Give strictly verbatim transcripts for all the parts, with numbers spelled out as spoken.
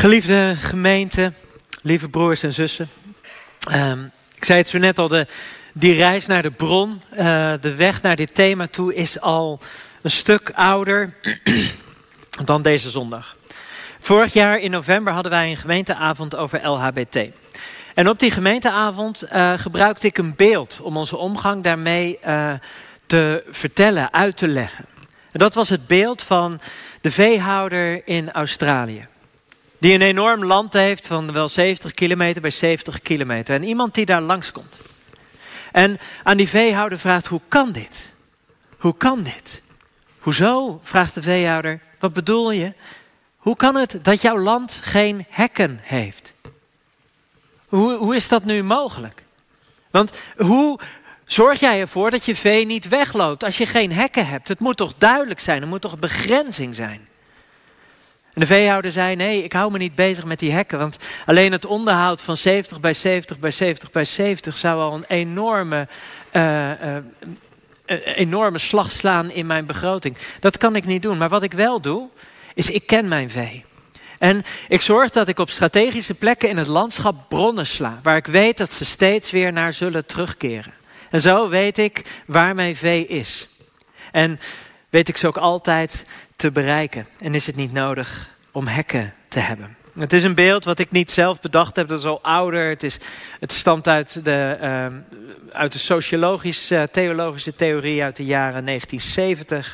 Geliefde gemeente, lieve broers en zussen. Um, ik zei het zo net al, de, die reis naar de bron, uh, de weg naar dit thema toe is al een stuk ouder dan deze zondag. Vorig jaar in november hadden wij een gemeenteavond over L H B T. En op die gemeenteavond uh, gebruikte ik een beeld om onze omgang daarmee uh, te vertellen, uit te leggen. En dat was het beeld van de veehouder in Australië. Die een enorm land heeft van wel zeventig kilometer bij zeventig kilometer. En iemand die daar langskomt. En aan die veehouder vraagt, hoe kan dit? Hoe kan dit? Hoezo? Vraagt de veehouder. Wat bedoel je? Hoe kan het dat jouw land geen hekken heeft? Hoe, hoe is dat nu mogelijk? Want hoe zorg jij ervoor dat je vee niet wegloopt als je geen hekken hebt? Het moet toch duidelijk zijn, er moet toch begrenzing zijn? En de veehouder zei, nee, ik hou me niet bezig met die hekken. Want alleen het onderhoud van zeventig bij zeventig bij zeventig bij zeventig zou al een enorme, uh, uh, een enorme slag slaan in mijn begroting. Dat kan ik niet doen. Maar wat ik wel doe, is ik ken mijn vee. En ik zorg dat ik op strategische plekken in het landschap bronnen sla. Waar ik weet dat ze steeds weer naar zullen terugkeren. En zo weet ik waar mijn vee is. En weet ik ze ook altijd te bereiken. En is het niet nodig om hekken te hebben. Het is een beeld wat ik niet zelf bedacht heb. Dat is al ouder. Het, is, het stamt uit de, uh, uit de sociologische, theologische theorie uit de jaren negentien zeventig.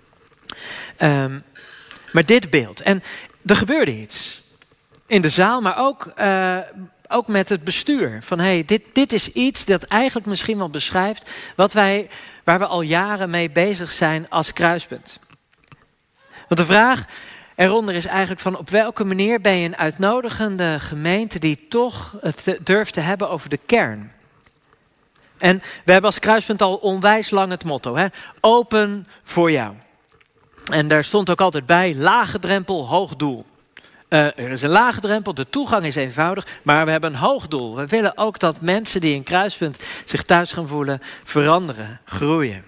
Um, maar dit beeld. En er gebeurde iets. In de zaal, maar ook, uh, ook met het bestuur. Van hey, dit, dit is iets dat eigenlijk misschien wel beschrijft wat wij, waar we al jaren mee bezig zijn als Kruispunt. Want de vraag eronder is eigenlijk van op welke manier ben je een uitnodigende gemeente die toch het durft te hebben over de kern. En we hebben als Kruispunt al onwijs lang het motto, hè? Open voor jou. En daar stond ook altijd bij, lage drempel, hoog doel. Uh, er is een lage drempel, de toegang is eenvoudig, maar we hebben een hoog doel. We willen ook dat mensen die in Kruispunt zich thuis gaan voelen, veranderen, groeien.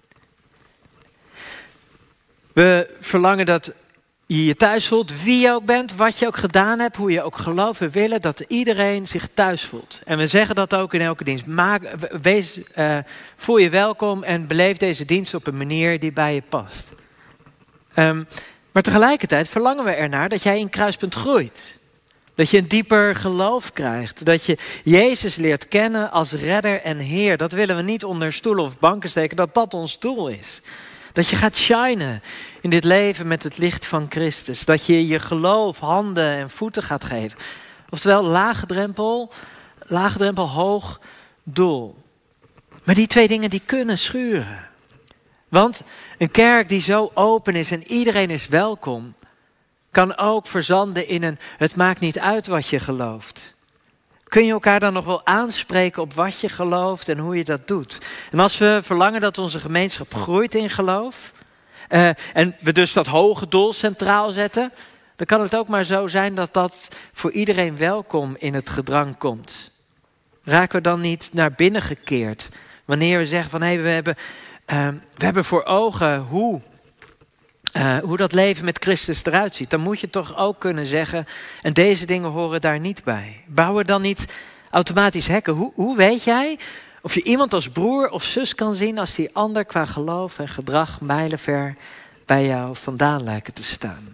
We verlangen dat je je thuis voelt, wie je ook bent, wat je ook gedaan hebt, hoe je ook gelooft. We willen dat iedereen zich thuis voelt. En we zeggen dat ook in elke dienst. Maak, wees, uh, voel je welkom en beleef deze dienst op een manier die bij je past. Um, maar tegelijkertijd verlangen we ernaar dat jij in Kruispunt groeit. Dat je een dieper geloof krijgt. Dat je Jezus leert kennen als redder en Heer. Dat willen we niet onder stoelen of banken steken, dat dat ons doel is. Dat je gaat shinen in dit leven met het licht van Christus. Dat je je geloof handen en voeten gaat geven. Oftewel lage drempel, lage drempel, hoog doel. Maar die twee dingen die kunnen schuren. Want een kerk die zo open is en iedereen is welkom, kan ook verzanden in een het maakt niet uit wat je gelooft. Kun je elkaar dan nog wel aanspreken op wat je gelooft en hoe je dat doet? En als we verlangen dat onze gemeenschap groeit in geloof, uh, en we dus dat hoge doel centraal zetten, dan kan het ook maar zo zijn dat dat voor iedereen welkom in het gedrang komt. Raken we dan niet naar binnen gekeerd wanneer we zeggen van hé, hey, we hebben... Uh, we hebben voor ogen hoe, uh, hoe dat leven met Christus eruit ziet. Dan moet je toch ook kunnen zeggen, en deze dingen horen daar niet bij. Bouwen dan niet automatisch hekken. Hoe, hoe weet jij of je iemand als broer of zus kan zien als die ander qua geloof en gedrag mijlenver bij jou vandaan lijken te staan?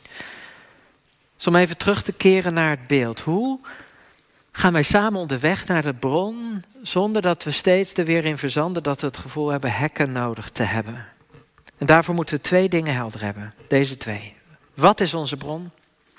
Dus om even terug te keren naar het beeld. Hoe gaan wij samen onderweg naar de bron, zonder dat we steeds er weer in verzanden dat we het gevoel hebben hekken nodig te hebben. En daarvoor moeten we twee dingen helder hebben. Deze twee. Wat is onze bron?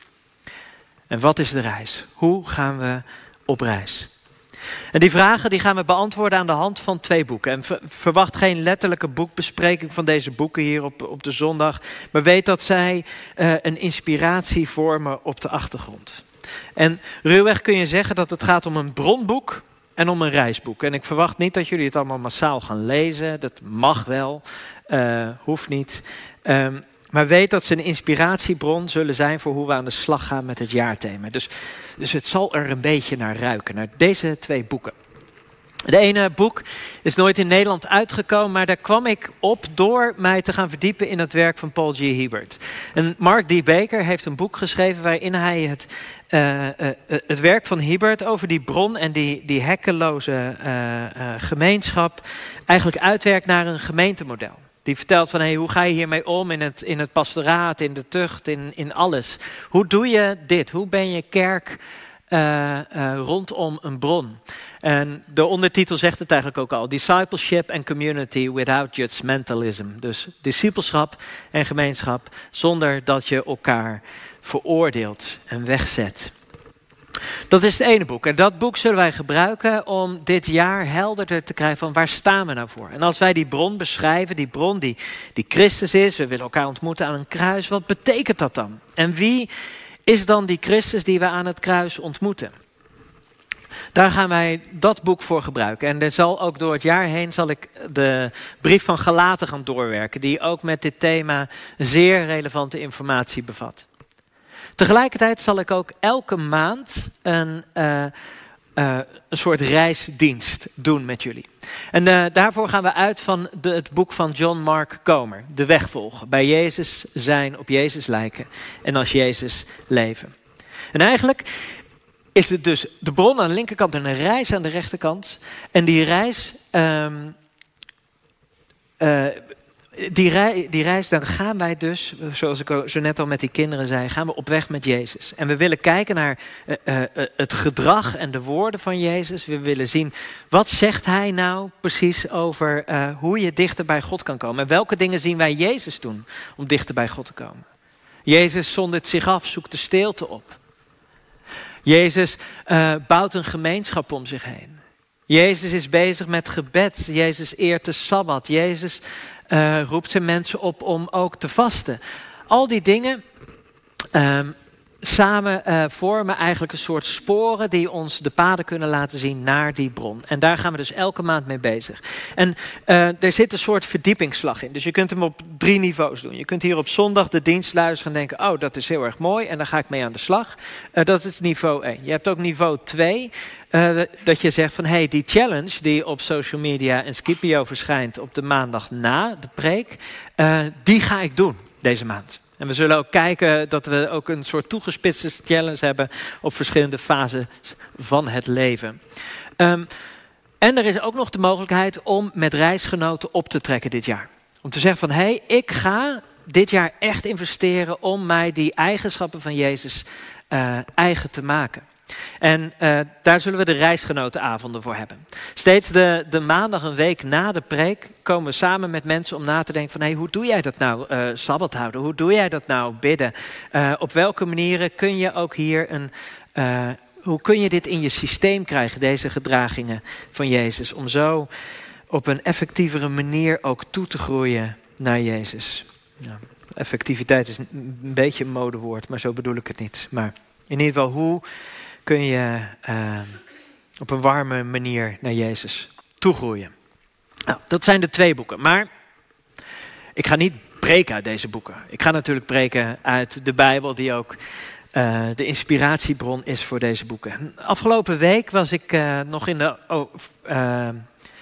En wat is de reis? Hoe gaan we op reis? En die vragen die gaan we beantwoorden aan de hand van twee boeken. En verwacht geen letterlijke boekbespreking van deze boeken hier op, op de zondag. Maar weet dat zij uh, een inspiratie vormen op de achtergrond. En ruwweg kun je zeggen dat het gaat om een bronboek en om een reisboek. En ik verwacht niet dat jullie het allemaal massaal gaan lezen. Dat mag wel, uh, hoeft niet. Um, maar weet dat ze een inspiratiebron zullen zijn voor hoe we aan de slag gaan met het jaarthema. Dus, dus het zal er een beetje naar ruiken, naar deze twee boeken. De ene boek is nooit in Nederland uitgekomen, maar daar kwam ik op door mij te gaan verdiepen in het werk van Paul G. Hiebert. En Mark D. Baker heeft een boek geschreven waarin hij het, uh, uh, het werk van Hiebert over die bron en die, die hekkeloze uh, uh, gemeenschap eigenlijk uitwerkt naar een gemeentemodel. Die vertelt van, hey, hoe ga je hiermee om in het, in het pastoraat, in de tucht, in, in alles. Hoe doe je dit? Hoe ben je kerk uh, uh, rondom een bron? En de ondertitel zegt het eigenlijk ook al. Discipleship and community without judgmentalism. Dus discipelschap en gemeenschap zonder dat je elkaar veroordeelt en wegzet. Dat is het ene boek. En dat boek zullen wij gebruiken om dit jaar helderder te krijgen van waar staan we nou voor. En als wij die bron beschrijven, die bron die, die Christus is, we willen elkaar ontmoeten aan een kruis, wat betekent dat dan? En wie is dan die Christus die we aan het kruis ontmoeten? Daar gaan wij dat boek voor gebruiken. En er zal ook door het jaar heen zal ik de brief van Galaten gaan doorwerken, die ook met dit thema zeer relevante informatie bevat. Tegelijkertijd zal ik ook elke maand een, uh, uh, een soort reisdienst doen met jullie. En uh, daarvoor gaan we uit van de, het boek van John Mark Comer. De weg volgen. Bij Jezus zijn, op Jezus lijken en als Jezus leven. En eigenlijk is het dus de bron aan de linkerkant en een reis aan de rechterkant. En die reis, um, uh, die, rei, die reis, dan gaan wij dus, zoals ik zo net al met die kinderen zei, gaan we op weg met Jezus. En we willen kijken naar uh, uh, uh, het gedrag en de woorden van Jezus. We willen zien, wat zegt hij nou precies over uh, hoe je dichter bij God kan komen. En welke dingen zien wij Jezus doen om dichter bij God te komen. Jezus zondert zich af, zoekt de stilte op. Jezus uh, bouwt een gemeenschap om zich heen. Jezus is bezig met gebed. Jezus eert de Sabbat. Jezus uh, roept zijn mensen op om ook te vasten. Al die dingen uh, samen uh, vormen eigenlijk een soort sporen die ons de paden kunnen laten zien naar die bron. En daar gaan we dus elke maand mee bezig. En uh, er zit een soort verdiepingsslag in. Dus je kunt hem op drie niveaus doen. Je kunt hier op zondag de dienst luisteren en denken, oh, dat is heel erg mooi en daar ga ik mee aan de slag. Uh, dat is niveau één. Je hebt ook niveau twee. Uh, dat je zegt van, hey, die challenge die op social media en Scipio verschijnt op de maandag na de preek, uh, die ga ik doen deze maand. En we zullen ook kijken dat we ook een soort toegespitste challenge hebben op verschillende fases van het leven. Um, en er is ook nog de mogelijkheid om met reisgenoten op te trekken dit jaar. Om te zeggen van, hé, hey, ik ga dit jaar echt investeren om mij die eigenschappen van Jezus uh, eigen te maken. En uh, daar zullen we de reisgenotenavonden voor hebben. Steeds de, de maandag een week na de preek komen we samen met mensen om na te denken van, hey, hoe doe jij dat nou, uh, Sabbat houden? Hoe doe jij dat nou, bidden? Uh, op welke manieren kun je ook hier een, uh, hoe kun je dit in je systeem krijgen, deze gedragingen van Jezus, om zo op een effectievere manier ook toe te groeien naar Jezus. Ja, effectiviteit is een beetje een modewoord, maar zo bedoel ik het niet. Maar in ieder geval, hoe kun je uh, op een warme manier naar Jezus toegroeien. Nou, dat zijn de twee boeken. Maar ik ga niet preken uit deze boeken. Ik ga natuurlijk preken uit de Bijbel, die ook uh, de inspiratiebron is voor deze boeken. Afgelopen week was ik uh, nog in de... Oh, uh,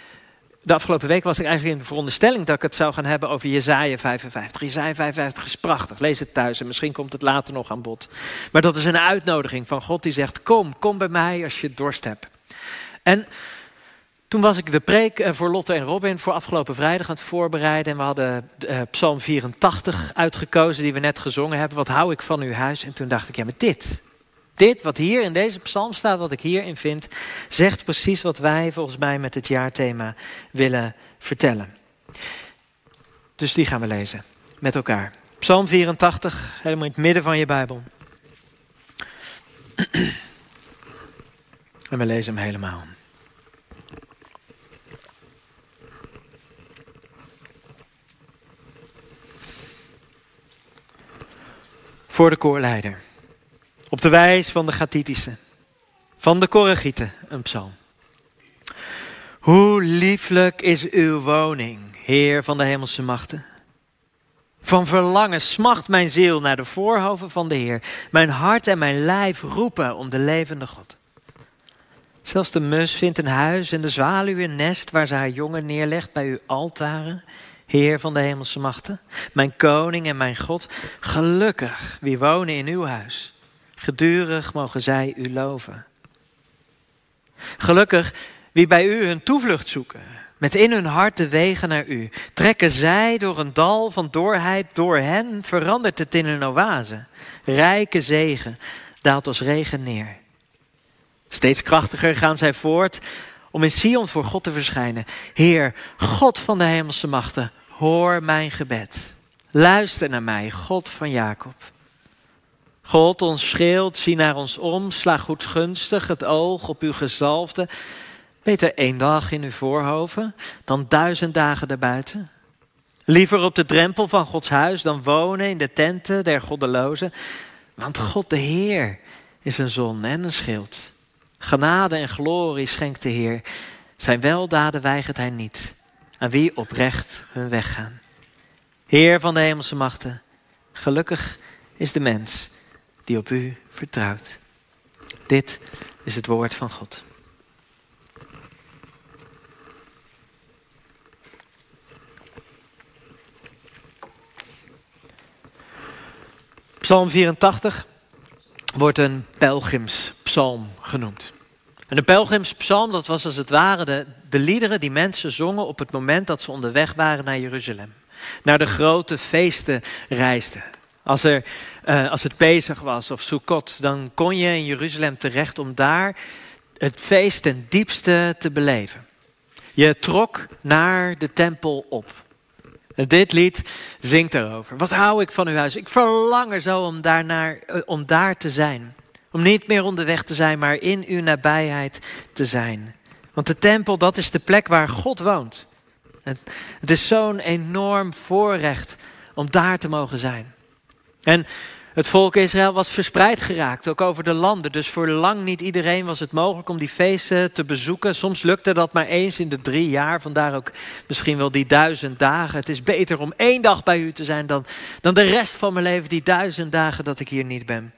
De afgelopen week was ik eigenlijk in de veronderstelling dat ik het zou gaan hebben over Jesaja vijfenvijftig. Jesaja vijfenvijftig is prachtig. Lees het thuis en misschien komt het later nog aan bod. Maar dat is een uitnodiging van God die zegt, kom, kom bij mij als je dorst hebt. En toen was ik de preek voor Lotte en Robin voor afgelopen vrijdag aan het voorbereiden. En we hadden uh, Psalm vierentachtig uitgekozen die we net gezongen hebben. Wat hou ik van uw huis? En toen dacht ik, ja, maar dit... Dit wat hier in deze psalm staat, wat ik hierin vind, zegt precies wat wij volgens mij met het jaarthema willen vertellen. Dus die gaan we lezen met elkaar. Psalm vierentachtig, helemaal in het midden van je Bijbel. En we lezen hem helemaal. Voor de koorleider. Op de wijs van de Gathitische, van de Koragieten, een psalm. Hoe lieflijk is uw woning, Heer van de hemelse machten. Van verlangen smacht mijn ziel naar de voorhoven van de Heer. Mijn hart en mijn lijf roepen om de levende God. Zelfs de mus vindt een huis en de zwaluw een nest waar ze haar jongen neerlegt bij uw altaren. Heer van de hemelse machten, mijn koning en mijn God, gelukkig wie wonen in uw huis. Gedurig mogen zij u loven. Gelukkig wie bij u hun toevlucht zoeken, met in hun hart de wegen naar u. Trekken zij door een dal van doorheid, door hen verandert het in een oase. Rijke zegen daalt als regen neer. Steeds krachtiger gaan zij voort om in Sion voor God te verschijnen. Heer, God van de hemelse machten, hoor mijn gebed. Luister naar mij, God van Jacob. God, ons schild, zie naar ons om, sla goedgunstig het oog op uw gezalfde. Beter één dag in uw voorhoven dan duizend dagen daarbuiten. Liever op de drempel van Gods huis dan wonen in de tenten der goddelozen. Want God de Heer is een zon en een schild. Genade en glorie schenkt de Heer. Zijn weldaden weigert hij niet, aan wie oprecht hun weg gaan. Heer van de hemelse machten, gelukkig is de mens die op u vertrouwt. Dit is het woord van God. Psalm vierentachtig wordt een pelgrimspsalm genoemd. En de pelgrimspsalm, dat was als het ware de, de liederen die mensen zongen op het moment dat ze onderweg waren naar Jeruzalem. Naar de grote feesten reisden. Als, er, uh, als het Pesach was of Sukkot, dan kon je in Jeruzalem terecht om daar het feest ten diepste te beleven. Je trok naar de tempel op. En dit lied zingt erover. Wat hou ik van uw huis? Ik verlang er zo om daar, naar, uh, om daar te zijn. Om niet meer onderweg te zijn, maar in uw nabijheid te zijn. Want de tempel, dat is de plek waar God woont. Het, het is zo'n enorm voorrecht om daar te mogen zijn. En het volk Israël was verspreid geraakt, ook over de landen. Dus voor lang niet iedereen was het mogelijk om die feesten te bezoeken. Soms lukte dat maar eens in de drie jaar. Vandaar ook misschien wel die duizend dagen. Het is beter om één dag bij u te zijn dan, dan de rest van mijn leven, die duizend dagen dat ik hier niet ben.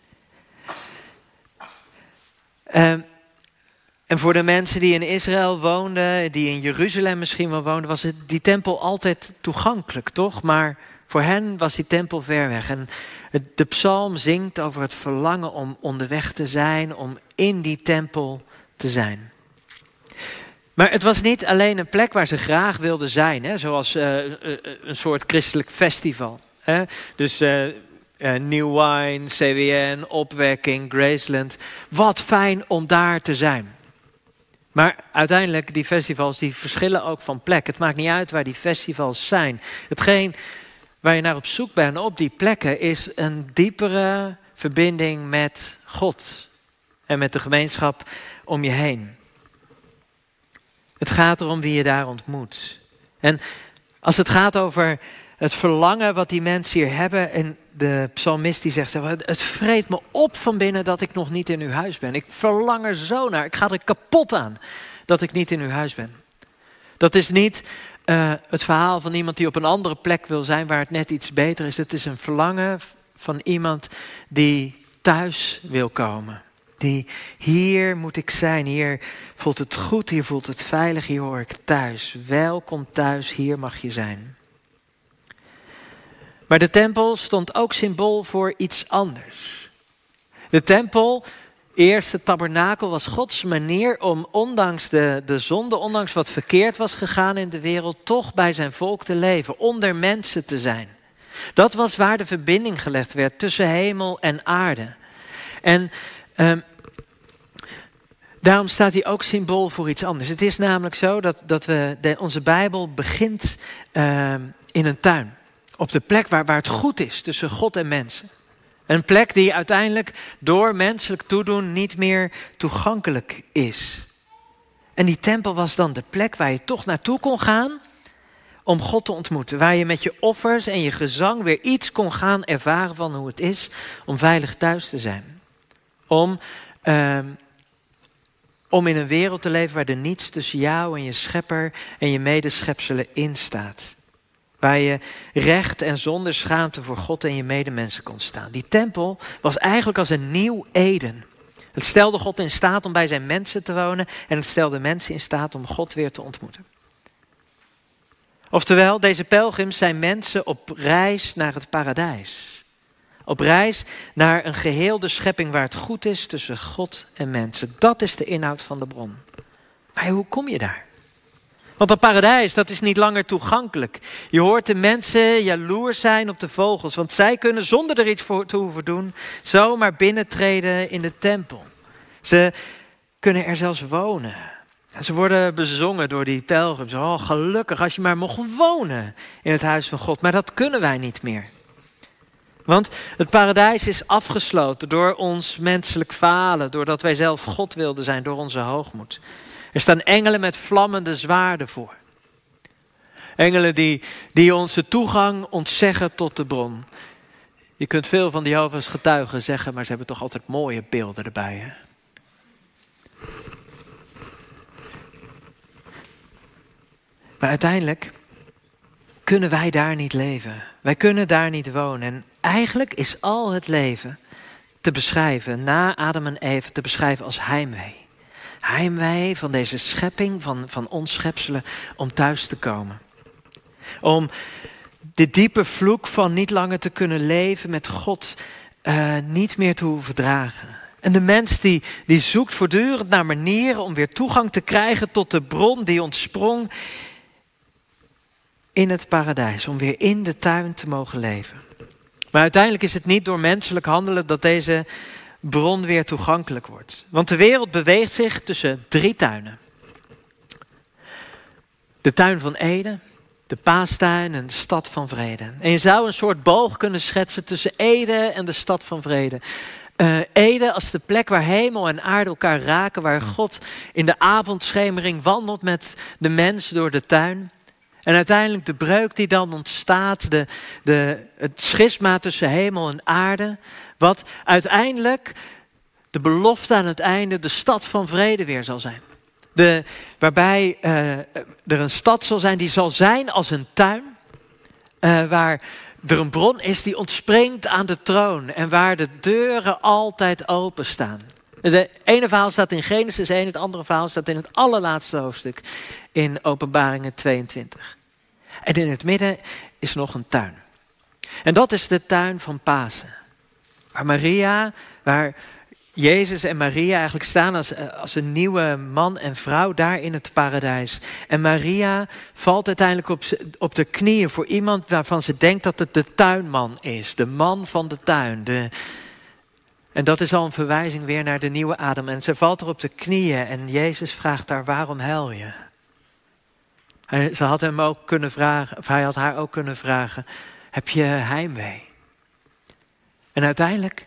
Um, en voor de mensen die in Israël woonden, die in Jeruzalem misschien wel woonden, was het, die tempel altijd toegankelijk, toch? Maar voor hen was die tempel ver weg. En het, de psalm zingt over het verlangen om onderweg te zijn, om in die tempel te zijn. Maar het was niet alleen een plek waar ze graag wilden zijn, hè? Zoals uh, een soort christelijk festival. Hè? Dus Uh, Uh, New Wine, C W N, Opwekking, Graceland. Wat fijn om daar te zijn. Maar uiteindelijk, die festivals die verschillen ook van plek. Het maakt niet uit waar die festivals zijn. Hetgeen waar je naar op zoek bent op die plekken is een diepere verbinding met God. En met de gemeenschap om je heen. Het gaat erom wie je daar ontmoet. En als het gaat over het verlangen wat die mensen hier hebben, en de psalmist die zegt, het vreet me op van binnen dat ik nog niet in uw huis ben. Ik verlang er zo naar, ik ga er kapot aan dat ik niet in uw huis ben. Dat is niet uh, het verhaal van iemand die op een andere plek wil zijn waar het net iets beter is. Het is een verlangen van iemand die thuis wil komen. Die, hier moet ik zijn, hier voelt het goed, hier voelt het veilig, hier hoor ik thuis. Welkom thuis, hier mag je zijn. Maar de tempel stond ook symbool voor iets anders. De tempel, eerst het tabernakel, was Gods manier om ondanks de, de zonde, ondanks wat verkeerd was gegaan in de wereld, toch bij zijn volk te leven, onder mensen te zijn. Dat was waar de verbinding gelegd werd tussen hemel en aarde. En um, daarom staat hij ook symbool voor iets anders. Het is namelijk zo dat, dat we de, onze Bijbel begint um, in een tuin. Op de plek waar, waar het goed is tussen God en mensen. Een plek die uiteindelijk door menselijk toedoen niet meer toegankelijk is. En die tempel was dan de plek waar je toch naartoe kon gaan om God te ontmoeten. Waar je met je offers en je gezang weer iets kon gaan ervaren van hoe het is om veilig thuis te zijn. Om, uh, om in een wereld te leven waar er niets tussen jou en je schepper en je medeschepselen in staat. Waar je recht en zonder schaamte voor God en je medemensen kon staan. Die tempel was eigenlijk als een nieuw Eden. Het stelde God in staat om bij zijn mensen te wonen en het stelde mensen in staat om God weer te ontmoeten. Oftewel, deze pelgrims zijn mensen op reis naar het paradijs. Op reis naar een geheelde schepping waar het goed is tussen God en mensen. Dat is de inhoud van de bron. Maar hoe kom je daar? Want dat paradijs, dat is niet langer toegankelijk. Je hoort de mensen jaloers zijn op de vogels. Want zij kunnen zonder er iets voor te hoeven doen zomaar binnentreden in de tempel. Ze kunnen er zelfs wonen. En ze worden bezongen door die pelgrims. Oh, gelukkig als je maar mocht wonen in het huis van God. Maar dat kunnen wij niet meer. Want het paradijs is afgesloten door ons menselijk falen. Doordat wij zelf God wilden zijn, door onze hoogmoed. Er staan engelen met vlammende zwaarden voor. Engelen die, die onze toegang ontzeggen tot de bron. Je kunt veel van die Jehovah's getuigen zeggen, maar ze hebben toch altijd mooie beelden erbij. Hè? Maar uiteindelijk kunnen wij daar niet leven. Wij kunnen daar niet wonen. En eigenlijk is al het leven te beschrijven, na Adam en Eva, te beschrijven als heimwee. Heimwee van deze schepping, van, van ons schepselen, om thuis te komen. Om de diepe vloek van niet langer te kunnen leven met God uh, niet meer te hoeven dragen. En de mens die, die zoekt voortdurend naar manieren om weer toegang te krijgen tot de bron die ontsprong in het paradijs. Om weer in de tuin te mogen leven. Maar uiteindelijk is het niet door menselijk handelen dat deze bron weer toegankelijk wordt. Want de wereld beweegt zich tussen drie tuinen. De tuin van Eden, de paastuin en de stad van vrede. En je zou een soort boog kunnen schetsen tussen Eden en de stad van vrede. Uh, Eden als de plek waar hemel en aarde elkaar raken, waar God in de avondschemering wandelt met de mens door de tuin. En uiteindelijk de breuk die dan ontstaat, de, de, het schisma tussen hemel en aarde, wat uiteindelijk de belofte aan het einde de stad van vrede weer zal zijn. De, waarbij uh, er een stad zal zijn die zal zijn als een tuin, uh, waar er een bron is die ontspringt aan de troon en waar de deuren altijd openstaan. De ene verhaal staat in Genesis één, het andere verhaal staat in het allerlaatste hoofdstuk in Openbaringen tweeëntwintig. En in het midden is nog een tuin. En dat is de tuin van Pasen. Waar Maria, waar Jezus en Maria eigenlijk staan als, als een nieuwe man en vrouw daar in het paradijs. En Maria valt uiteindelijk op, op de knieën voor iemand waarvan ze denkt dat het de tuinman is. De man van de tuin. De, en dat is al een verwijzing weer naar de nieuwe Adam. En ze valt er op de knieën en Jezus vraagt haar, waarom huil je? Hij, ze had hem ook kunnen vragen, of hij had haar ook kunnen vragen, heb je heimwee? En uiteindelijk,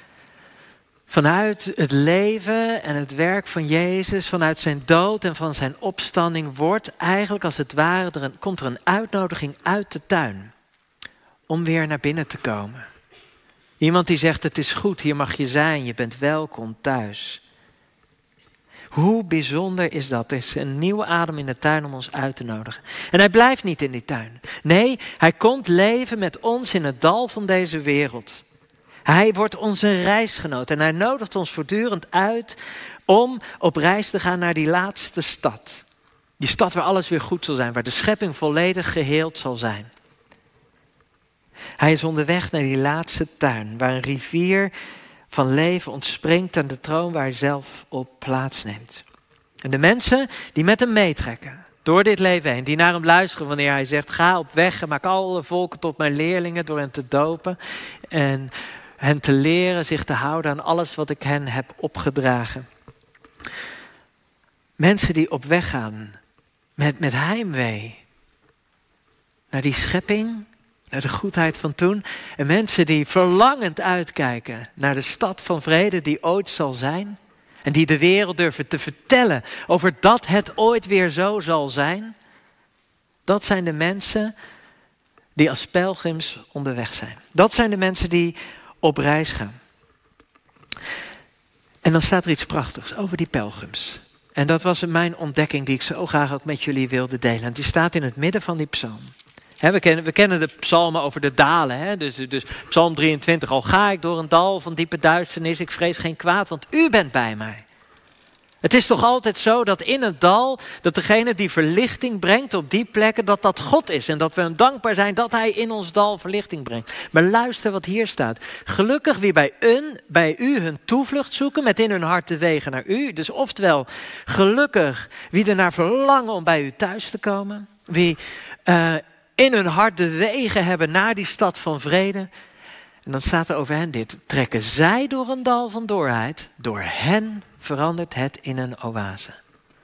vanuit het leven en het werk van Jezus, vanuit zijn dood en van zijn opstanding, wordt eigenlijk als het ware, er een, komt er een uitnodiging uit de tuin. Om weer naar binnen te komen. Iemand die zegt, het is goed, hier mag je zijn, je bent welkom thuis. Hoe bijzonder is dat? Er is een nieuwe adem in de tuin om ons uit te nodigen. En hij blijft niet in die tuin. Nee, hij komt leven met ons in het dal van deze wereld. Hij wordt onze reisgenoot en hij nodigt ons voortdurend uit om op reis te gaan naar die laatste stad. Die stad waar alles weer goed zal zijn, waar de schepping volledig geheeld zal zijn. Hij is onderweg naar die laatste tuin, waar een rivier van leven ontspringt aan de troon waar hij zelf op plaatsneemt. En de mensen die met hem meetrekken, door dit leven heen, die naar hem luisteren wanneer hij zegt, ga op weg en maak alle volken tot mijn leerlingen door hen te dopen en hen te leren zich te houden aan alles wat ik hen heb opgedragen. Mensen die op weg gaan met, met heimwee naar die schepping, naar de goedheid van toen. En mensen die verlangend uitkijken naar de stad van vrede die ooit zal zijn. En die de wereld durven te vertellen over dat het ooit weer zo zal zijn. Dat zijn de mensen die als pelgrims onderweg zijn. Dat zijn de mensen die op reis gaan. En dan staat er iets prachtigs over die pelgrims. En dat was mijn ontdekking die ik zo graag ook met jullie wilde delen. En die staat in het midden van die psalm. He, we, kennen, we kennen de psalmen over de dalen. He? Dus, dus psalm drieëntwintig. Al ga ik door een dal van diepe duisternis, ik vrees geen kwaad, want u bent bij mij. Het is toch altijd zo dat in het dal, dat degene die verlichting brengt op die plekken, dat dat God is. En dat we hem dankbaar zijn dat hij in ons dal verlichting brengt. Maar luister wat hier staat. Gelukkig wie bij, un, bij u hun toevlucht zoeken, met in hun hart de wegen naar u. Dus oftewel, gelukkig wie ernaar verlangen om bij u thuis te komen. Wie uh, in hun hart de wegen hebben naar die stad van vrede. En dan staat er over hen dit. Trekken zij door een dal van doorheid, door hen verandert het in een oase.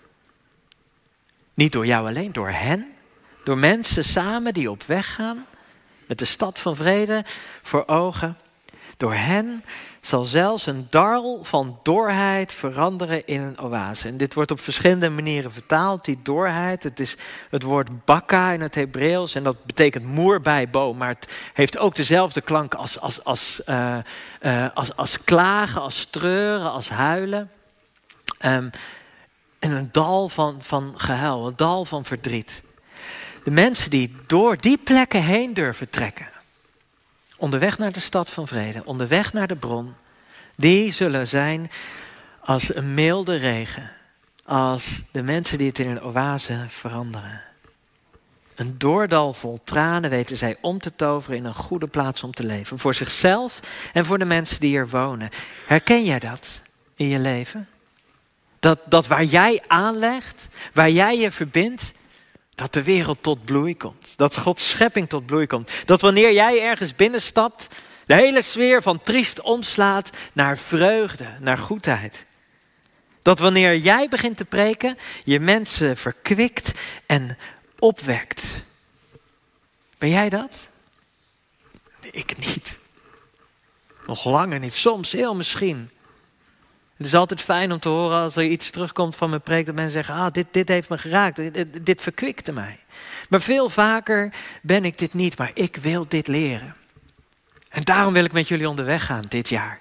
Niet door jou alleen, door hen. Door mensen samen die op weg gaan. Met de stad van vrede voor ogen. Door hen zal zelfs een dal van doorheid veranderen in een oase. En dit wordt op verschillende manieren vertaald. Die doorheid, het is het woord bakka in het Hebreeuws. En dat betekent moer bij boom. Maar het heeft ook dezelfde klank als, als, als, uh, uh, als, als klagen, als treuren, als huilen. Um, en een dal van, van gehuil, een dal van verdriet. De mensen die door die plekken heen durven trekken. Onderweg naar de stad van vrede, onderweg naar de bron. Die zullen zijn als een milde regen. Als de mensen die het in een oase veranderen. Een doordal vol tranen weten zij om te toveren in een goede plaats om te leven. Voor zichzelf en voor de mensen die er wonen. Herken jij dat in je leven? Dat, dat waar jij aanlegt, waar jij je verbindt, dat de wereld tot bloei komt. Dat Gods schepping tot bloei komt. Dat wanneer jij ergens binnenstapt, de hele sfeer van triest omslaat naar vreugde, naar goedheid. Dat wanneer jij begint te preken, je mensen verkwikt en opwekt. Ben jij dat? Ik niet. Nog langer niet. Soms heel misschien. Het is altijd fijn om te horen als er iets terugkomt van mijn preek, dat mensen zeggen, ah, dit, dit heeft me geraakt, dit, dit verkwikte mij. Maar veel vaker ben ik dit niet, maar ik wil dit leren. En daarom wil ik met jullie onderweg gaan dit jaar.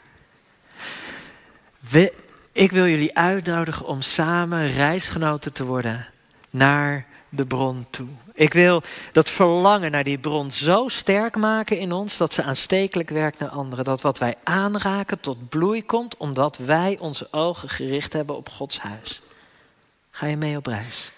We, ik wil jullie uitnodigen om samen reisgenoten te worden naar de bron toe. Ik wil dat verlangen naar die bron zo sterk maken in ons, dat ze aanstekelijk werkt naar anderen. Dat wat wij aanraken tot bloei komt, omdat wij onze ogen gericht hebben op Gods huis. Ga je mee op reis?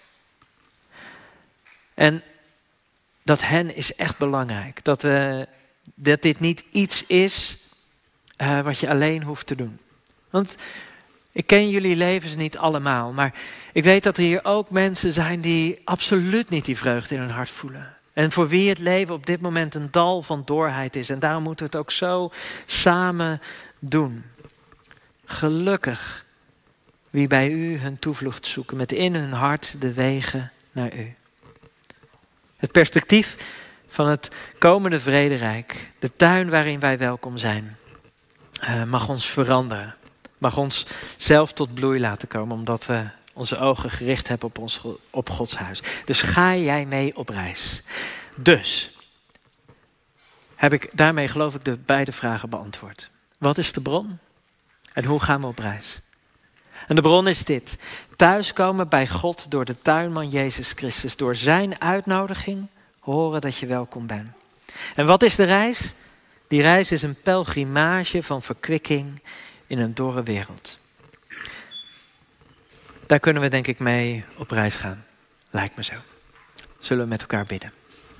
En dat hen is echt belangrijk. Dat, we, dat dit niet iets is uh, wat je alleen hoeft te doen. Want ik ken jullie levens niet allemaal, maar ik weet dat er hier ook mensen zijn die absoluut niet die vreugde in hun hart voelen. En voor wie het leven op dit moment een dal van doorheid is. En daarom moeten we het ook zo samen doen. Gelukkig wie bij u hun toevlucht zoeken, met in hun hart de wegen naar u. Het perspectief van het komende vrederijk, de tuin waarin wij welkom zijn, uh, mag ons veranderen. Mag ons zelf tot bloei laten komen, omdat we onze ogen gericht hebben op, ons, op Gods huis. Dus ga jij mee op reis. Dus heb ik daarmee, geloof ik, de beide vragen beantwoord. Wat is de bron? En hoe gaan we op reis? En de bron is dit. Thuiskomen bij God door de tuinman Jezus Christus. Door zijn uitnodiging horen dat je welkom bent. En wat is de reis? Die reis is een pelgrimage van verkwikking in een dorre wereld. Daar kunnen we denk ik mee op reis gaan. Lijkt me zo. Zullen we met elkaar bidden?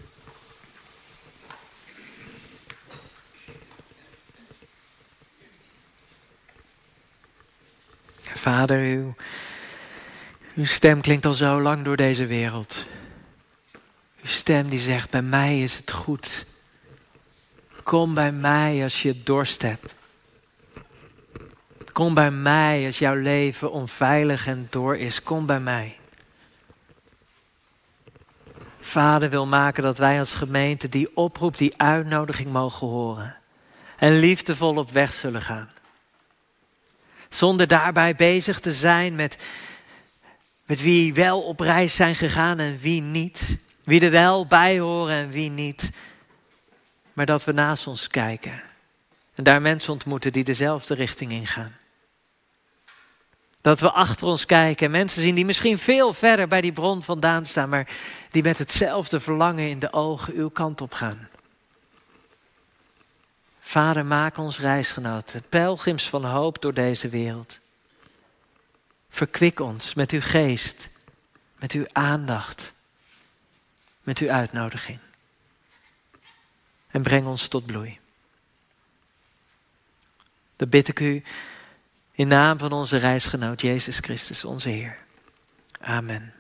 Vader, uw, uw stem klinkt al zo lang door deze wereld. Uw stem die zegt, bij mij is het goed. Kom bij mij als je dorst hebt. Kom bij mij als jouw leven onveilig en door is. Kom bij mij. Vader wil maken dat wij als gemeente die oproep, die uitnodiging mogen horen. En liefdevol op weg zullen gaan. Zonder daarbij bezig te zijn met, met wie wel op reis zijn gegaan en wie niet. Wie er wel bij horen en wie niet. Maar dat we naast ons kijken. En daar mensen ontmoeten die dezelfde richting ingaan. Dat we achter ons kijken en mensen zien die misschien veel verder bij die bron vandaan staan, maar die met hetzelfde verlangen in de ogen uw kant op gaan. Vader, maak ons reisgenoten, pelgrims van hoop door deze wereld. Verkwik ons met uw geest, met uw aandacht, met uw uitnodiging. En breng ons tot bloei. Dat bid ik u in naam van onze reisgenoot Jezus Christus, onze Heer. Amen.